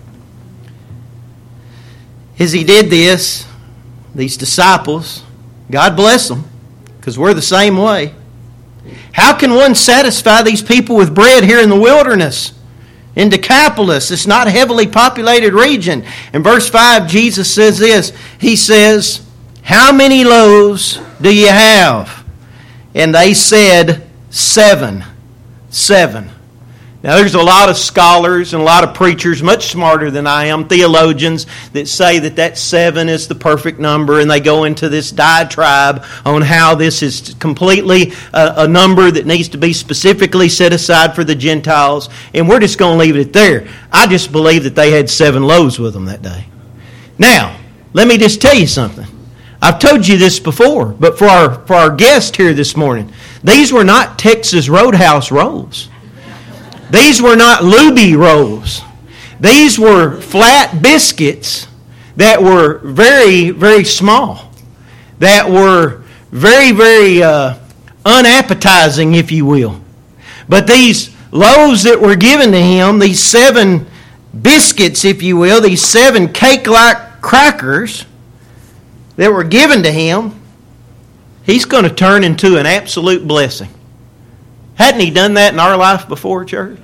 As He did this, these disciples, God bless them, because we're the same way. How can one satisfy these people with bread here in the wilderness? In Decapolis, it's not a heavily populated region. In verse five, Jesus says this. He says, how many loaves do you have? And they said, seven. Seven. Now, there's a lot of scholars and a lot of preachers, much smarter than I am, theologians, that say that that seven is the perfect number, and they go into this diatribe on how this is completely a, a number that needs to be specifically set aside for the Gentiles, and we're just going to leave it there. I just believe that they had seven loaves with them that day. Now, let me just tell you something. I've told you this before, but for our, for our guest here this morning, these were not Texas Roadhouse rolls. These were not Luby rolls. These were flat biscuits that were very, very small. That were very, very uh, unappetizing, if you will. But these loaves that were given to Him, these seven biscuits, if you will, these seven cake-like crackers that were given to Him, He's going to turn into an absolute blessing. Hadn't He done that in our life before, church?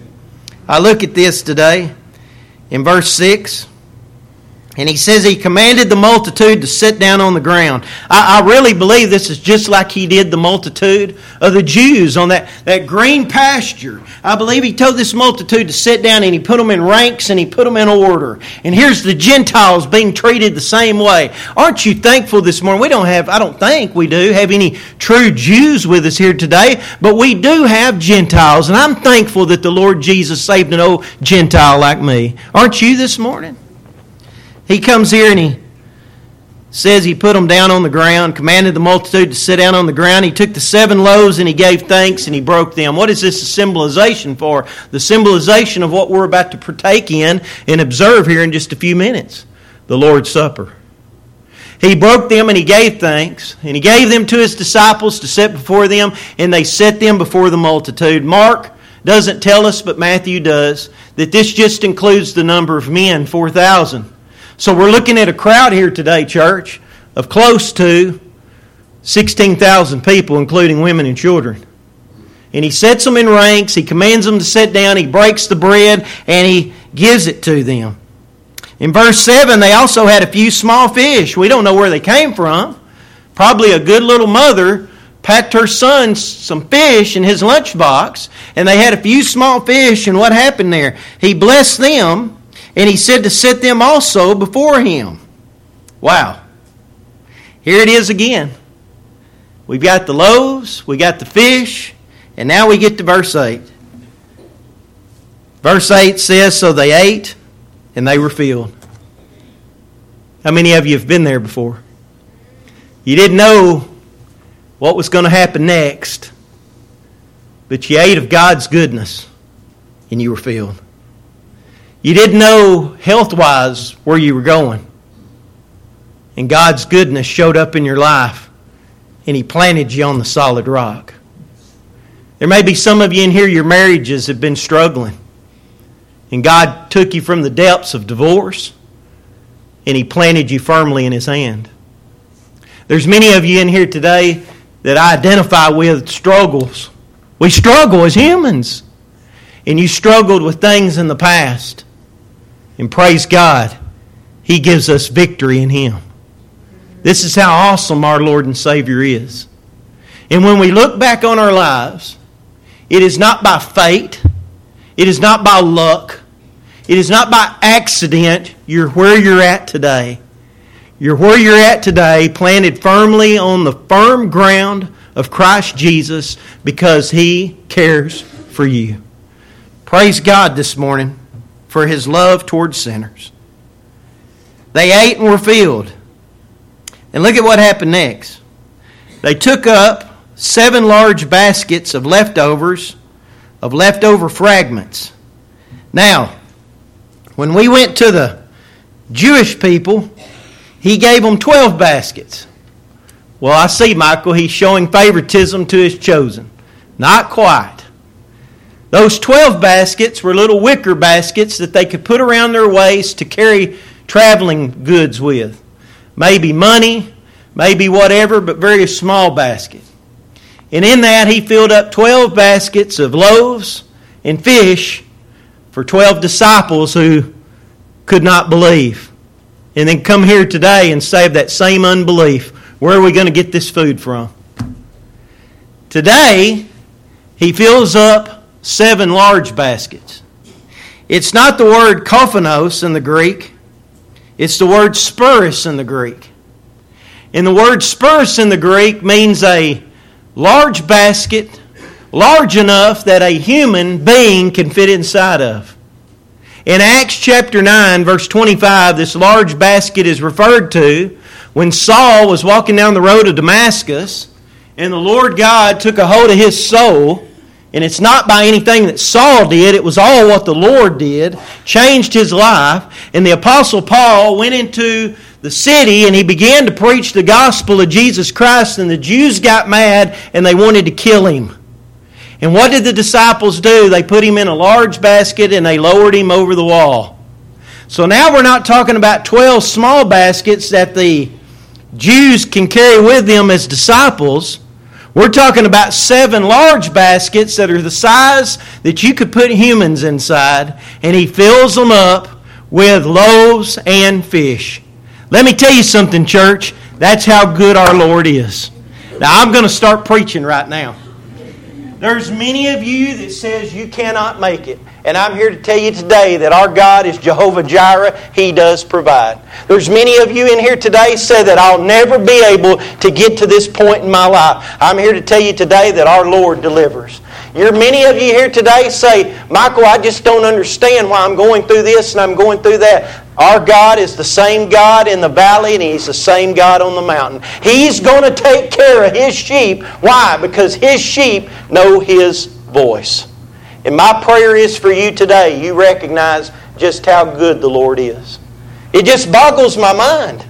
I look at this today in verse six. And He says He commanded the multitude to sit down on the ground. I, I really believe this is just like He did the multitude of the Jews on that, that green pasture. I believe He told this multitude to sit down, and He put them in ranks and He put them in order. And here's the Gentiles being treated the same way. Aren't you thankful this morning? We don't have, I don't think we do, have any true Jews with us here today, but we do have Gentiles. And I'm thankful that the Lord Jesus saved an old Gentile like me. Aren't you this morning? He comes here and He says He put them down on the ground, commanded the multitude to sit down on the ground. He took the seven loaves and He gave thanks and He broke them. What is this a symbolization for? The symbolization of what we're about to partake in and observe here in just a few minutes. The Lord's Supper. He broke them and He gave thanks, and He gave them to His disciples to set before them, and they set them before the multitude. Mark doesn't tell us, but Matthew does, that this just includes the number of men, four thousand. So we're looking at a crowd here today, church, of close to sixteen thousand people, including women and children. And He sets them in ranks. He commands them to sit down. He breaks the bread, and He gives it to them. In verse seven, they also had a few small fish. We don't know where they came from. Probably a good little mother packed her son some fish in his lunchbox, and they had a few small fish, and what happened there? He blessed them, and he said to set them also before him. Wow. Here it is again. We've got the loaves, we got the fish, and now we get to verse eight. Verse eight says, so they ate, and they were filled. How many of you have been there before? You didn't know what was going to happen next, but you ate of God's goodness, and you were filled. You didn't know health-wise where you were going, and God's goodness showed up in your life, and He planted you on the solid rock. There may be some of you in here, your marriages have been struggling, and God took you from the depths of divorce, and He planted you firmly in His hand. There's many of you in here today that I identify with struggles. We struggle as humans. And you struggled with things in the past. And praise God, He gives us victory in Him. This is how awesome our Lord and Savior is. And when we look back on our lives, it is not by fate. It is not by luck. It is not by accident you're where you're at today. You're where you're at today, planted firmly on the firm ground of Christ Jesus because He cares for you. Praise God this morning for His love towards sinners. They ate and were filled. And look at what happened next. They took up seven large baskets of leftovers, of leftover fragments. Now, when we went to the Jewish people, He gave them twelve baskets. Well, I see, Michael, He's showing favoritism to His chosen. Not quite. Those twelve baskets were little wicker baskets that they could put around their waist to carry traveling goods with. Maybe money, maybe whatever, but very small basket. And in that, He filled up twelve baskets of loaves and fish for twelve disciples who could not believe. And then come here today and say that same unbelief. Where are we going to get this food from? Today, He fills up seven large baskets. It's not the word kophanos in the Greek. It's the word spurus in the Greek. And the word spurus in the Greek means a large basket, large enough that a human being can fit inside of. In Acts chapter nine, verse twenty-five, this large basket is referred to when Saul was walking down the road of Damascus, and the Lord God took a hold of his soul, and it's not by anything that Saul did, it was all what the Lord did, changed his life, and the Apostle Paul went into the city and he began to preach the gospel of Jesus Christ, and the Jews got mad and they wanted to kill him. And what did the disciples do? They put him in a large basket and they lowered him over the wall. So now we're not talking about twelve small baskets that the Jews can carry with them as disciples. We're talking about seven large baskets that are the size that you could put humans inside, and He fills them up with loaves and fish. Let me tell you something, church. That's how good our Lord is. Now, I'm going to start preaching right now. There's many of you that says you cannot make it. And I'm here to tell you today that our God is Jehovah Jireh. He does provide. There's many of you in here today say that I'll never be able to get to this point in my life. I'm here to tell you today that our Lord delivers. You're many of you here today say, Michael, I just don't understand why I'm going through this and I'm going through that. Our God is the same God in the valley and He's the same God on the mountain. He's going to take care of His sheep. Why? Because His sheep know His voice. And my prayer is for you today, you recognize just how good the Lord is. It just boggles my mind.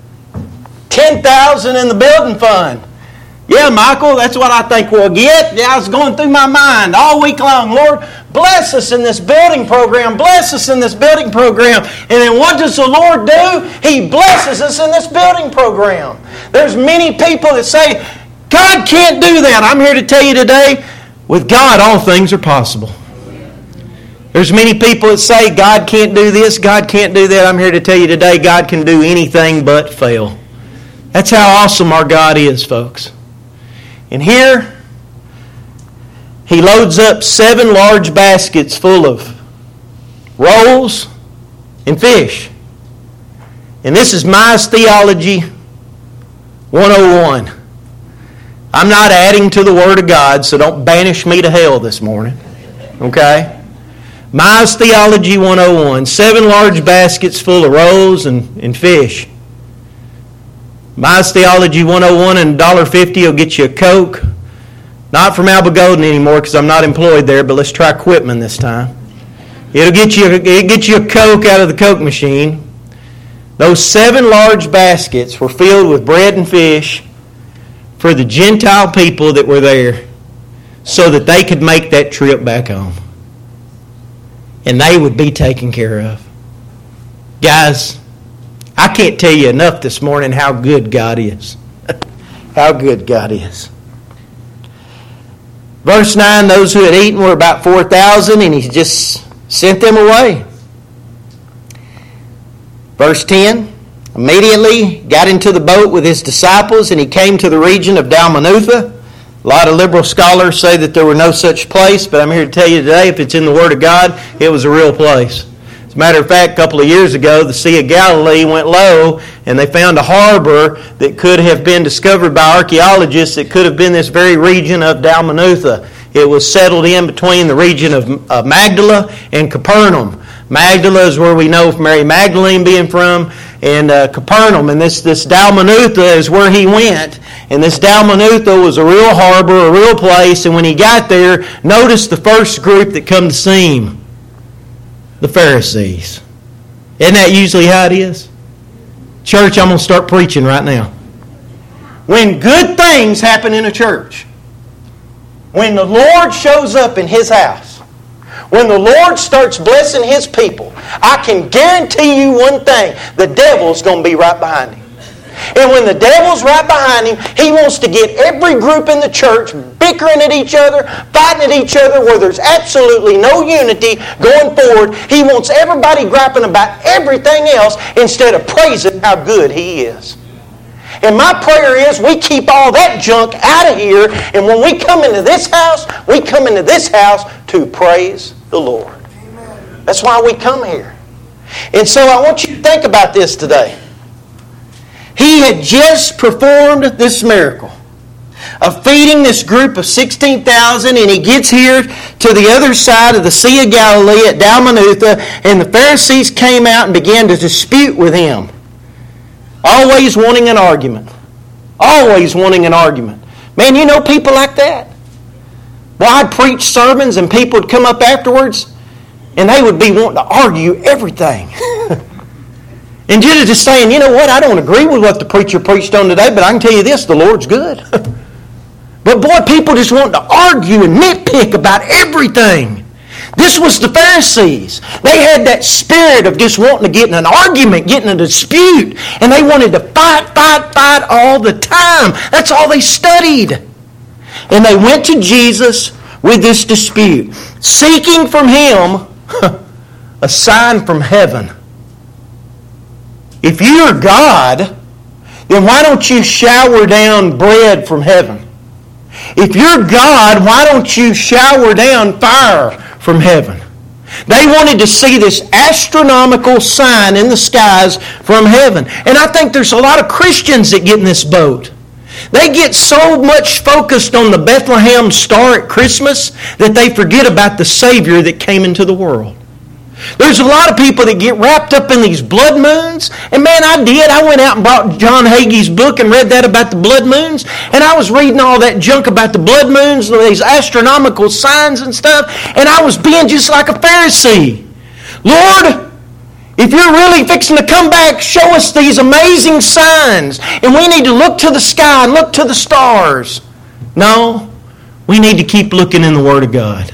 ten thousand dollars in the building fund. Yeah, Michael, that's what I think we'll get. Yeah, I was going through my mind all week long. Lord, bless us in this building program. Bless us in this building program. And then what does the Lord do? He blesses us in this building program. There's many people that say, God can't do that. I'm here to tell you today, with God, all things are possible. There's many people that say God can't do this, God can't do that. I'm here to tell you today, God can do anything but fail. That's how awesome our God is, folks. And here, He loads up seven large baskets full of rolls and fish. And this is Mize Theology one oh one. I'm not adding to the Word of God, so don't banish me to hell this morning. Okay? Mize Theology one oh one. Seven large baskets full of rolls and, and fish. Mize Theology one oh one and one dollar fifty will get you a Coke. Not from Alba Golden anymore because I'm not employed there, but let's try Quitman this time. It'll get you, it'll get you a Coke out of the Coke machine. Those seven large baskets were filled with bread and fish for the Gentile people that were there so that they could make that trip back home. And they would be taken care of. Guys, I can't tell you enough this morning how good God is. How good God is. Verse nine, those who had eaten were about four thousand, and He just sent them away. Verse ten, immediately got into the boat with His disciples, and He came to the region of Dalmanutha. A lot of liberal scholars say that there were no such place, but I'm here to tell you today, if it's in the Word of God, it was a real place. As a matter of fact, a couple of years ago, the Sea of Galilee went low, and they found a harbor that could have been discovered by archaeologists that could have been this very region of Dalmanutha. It was settled in between the region of uh, Magdala and Capernaum. Magdala is where we know Mary Magdalene being from, and uh, Capernaum. And this, this Dalmanutha is where He went. And this Dalmanutha was a real harbor, a real place. And when He got there, notice the first group that come to see Him. The Pharisees. Isn't that usually how it is? Church, I'm going to start preaching right now. When good things happen in a church, when the Lord shows up in His house, when the Lord starts blessing His people, I can guarantee you one thing, the devil's going to be right behind him. And when the devil's right behind him, he wants to get every group in the church bickering at each other, fighting at each other, where there's absolutely no unity going forward. He wants everybody griping about everything else instead of praising how good He is. And my prayer is we keep all that junk out of here, and when we come into this house, we come into this house to praise the Lord. That's why we come here. And so I want you to think about this today. He had just performed this miracle of feeding this group of sixteen thousand, and He gets here to the other side of the Sea of Galilee at Dalmanutha, and the Pharisees came out and began to dispute with Him. Always wanting an argument. Always wanting an argument. Man, you know people like that? Well, I'd preach sermons and people would come up afterwards and they would be wanting to argue everything. Instead of just saying, you know what, I don't agree with what the preacher preached on today, but I can tell you this, the Lord's good. But boy, people just want to argue and nitpick about everything. This was the Pharisees. They had that spirit of just wanting to get in an argument, getting in a dispute. And they wanted to fight, fight, fight all the time. That's all they studied. And they went to Jesus with this dispute, seeking from Him a sign from heaven. If you're God, then why don't you shower down bread from heaven? If you're God, why don't you shower down fire from heaven? They wanted to see this astronomical sign in the skies from heaven. And I think there's a lot of Christians that get in this boat. They get so much focused on the Bethlehem star at Christmas that they forget about the Savior that came into the world. There's a lot of people that get wrapped up in these blood moons. And man, I did. I went out and bought John Hagee's book and read that about the blood moons. And I was reading all that junk about the blood moons and these astronomical signs and stuff. And I was being just like a Pharisee. Lord, if you're really fixing to come back, show us these amazing signs. And we need to look to the sky and look to the stars. No, we need to keep looking in the Word of God.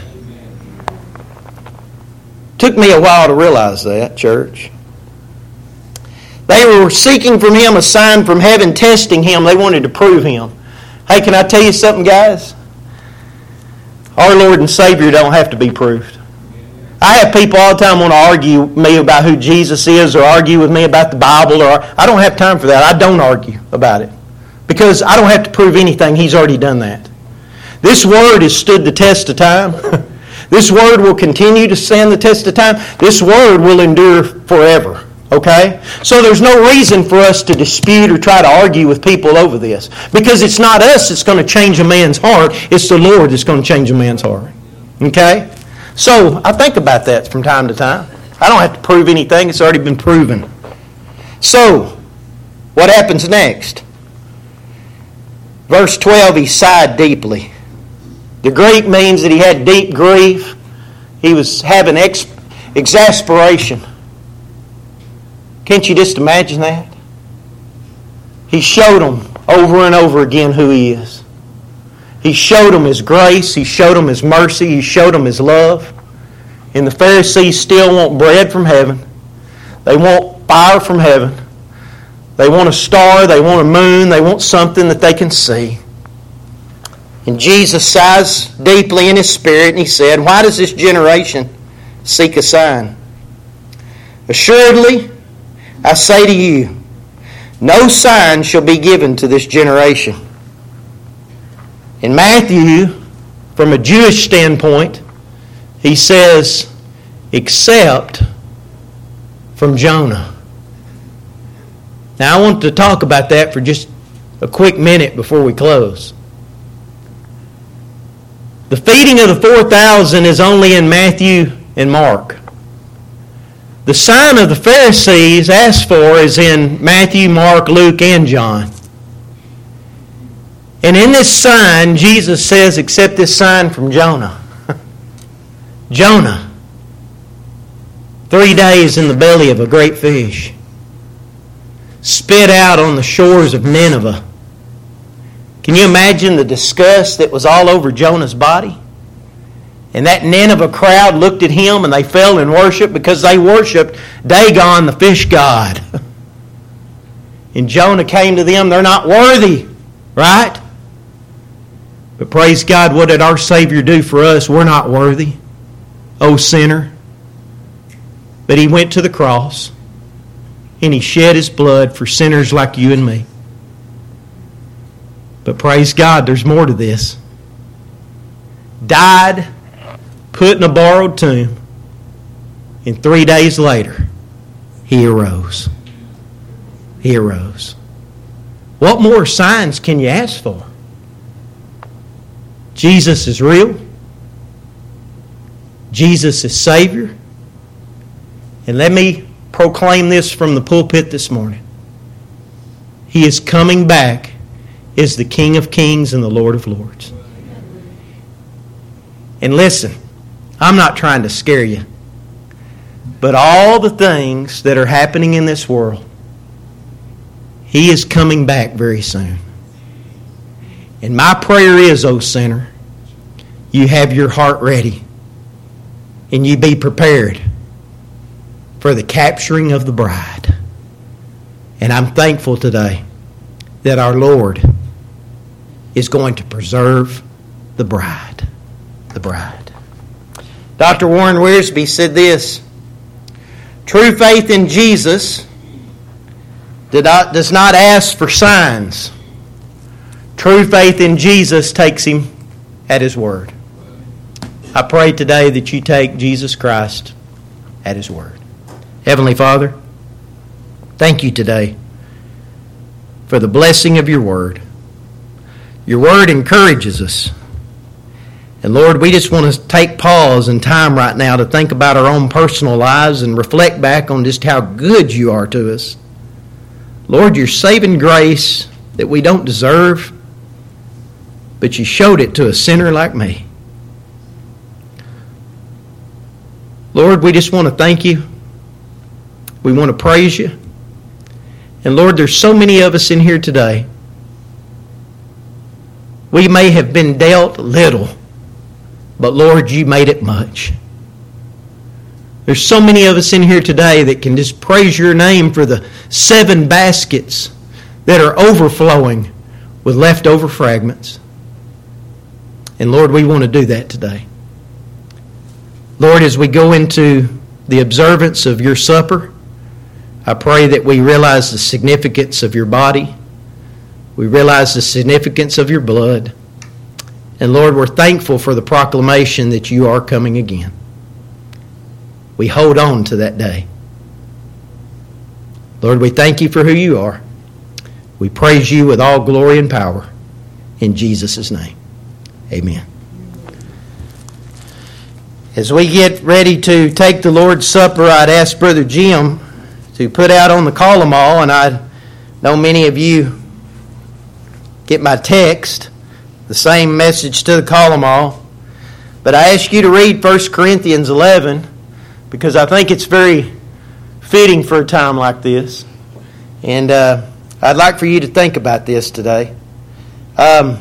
Took me a while to realize that, church. They were seeking from Him a sign from heaven, testing Him. They wanted to prove Him. Hey, can I tell you something, guys? Our Lord and Savior don't have to be proved. I have people all the time want to argue with me about who Jesus is or argue with me about the Bible. Or I don't have time for that. I don't argue about it because I don't have to prove anything. He's already done that. This Word has stood the test of time. This Word will continue to stand the test of time. This Word will endure forever. Okay? So there's no reason for us to dispute or try to argue with people over this. Because it's not us that's going to change a man's heart. It's the Lord that's going to change a man's heart. Okay? So I think about that from time to time. I don't have to prove anything. It's already been proven. So, what happens next? Verse twelve, he sighed deeply. The Greek means that he had deep grief. He was having ex- exasperation. Can't you just imagine that? He showed them over and over again who He is. He showed them His grace. He showed them His mercy. He showed them His love. And the Pharisees still want bread from heaven. They want fire from heaven. They want a star. They want a moon. They want something that they can see. And Jesus sighs deeply in His spirit and He said, "Why does this generation seek a sign? Assuredly, I say to you, no sign shall be given to this generation." In Matthew, from a Jewish standpoint, he says, except from Jonah. Now I want to talk about that for just a quick minute before we close. The feeding of the four thousand is only in Matthew and Mark. The sign of the Pharisees asked for is in Matthew, Mark, Luke, and John. And in this sign, Jesus says, except this sign from Jonah. Jonah, three days in the belly of a great fish, spit out on the shores of Nineveh. Can you imagine the disgust that was all over Jonah's body? And that Nineveh crowd looked at him and they fell in worship because they worshipped Dagon, the fish god. And Jonah came to them, they're not worthy, right? But praise God, what did our Savior do for us? We're not worthy, oh sinner. But He went to the cross and He shed His blood for sinners like you and me. But praise God, there's more to this. Died, put in a borrowed tomb, and three days later, He arose. He arose. What more signs can you ask for? Jesus is real. Jesus is Savior. And let me proclaim this from the pulpit this morning. He is coming back as the King of Kings and the Lord of Lords. And listen, I'm not trying to scare you, but all the things that are happening in this world, He is coming back very soon. And my prayer is, oh sinner, you have your heart ready and you be prepared for the capturing of the bride. And I'm thankful today that our Lord is going to preserve the bride. The bride. Doctor Warren Wiersbe said this: true faith in Jesus does not ask for signs. True faith in Jesus takes Him at His word. I pray today that you take Jesus Christ at His word. Heavenly Father, thank you today for the blessing of your word. Your word encourages us. And Lord, we just want to take pause and time right now to think about our own personal lives and reflect back on just how good you are to us. Lord, your saving grace that we don't deserve, but you showed it to a sinner like me. Lord, we just want to thank you. We want to praise you. And Lord, there's so many of us in here today. We may have been dealt little, but Lord, you made it much. There's so many of us in here today that can just praise your name for the seven baskets that are overflowing with leftover fragments. And Lord, we want to do that today. Lord, as we go into the observance of your supper, I pray that we realize the significance of your body. We realize the significance of your blood. And Lord, we're thankful for the proclamation that you are coming again. We hold on to that day. Lord, we thank you for who you are. We praise you with all glory and power. In Jesus' name, amen. As we get ready to take the Lord's Supper, I'd ask Brother Jim to put out on the column all, and I know many of you get my text, the same message to the column all. But I ask you to read First Corinthians eleven because I think it's very fitting for a time like this. And uh, I'd like for you to think about this today. Um,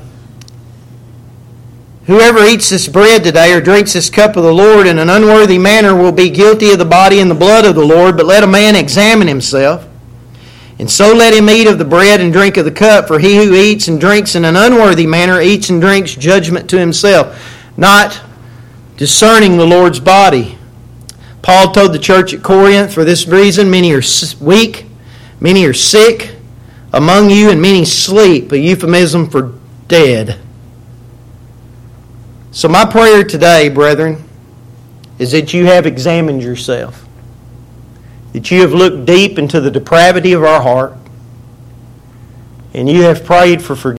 Whoever eats this bread today or drinks this cup of the Lord in an unworthy manner will be guilty of the body and the blood of the Lord. But let a man examine himself. And so let him eat of the bread and drink of the cup. For he who eats and drinks in an unworthy manner eats and drinks judgment to himself, not discerning the Lord's body. Paul told the church at Corinth, for this reason many are weak, many are sick among you, and many sleep, a euphemism for dead. So my prayer today, brethren, is that you have examined yourself, that you have looked deep into the depravity of our heart, and you have prayed for forgiveness.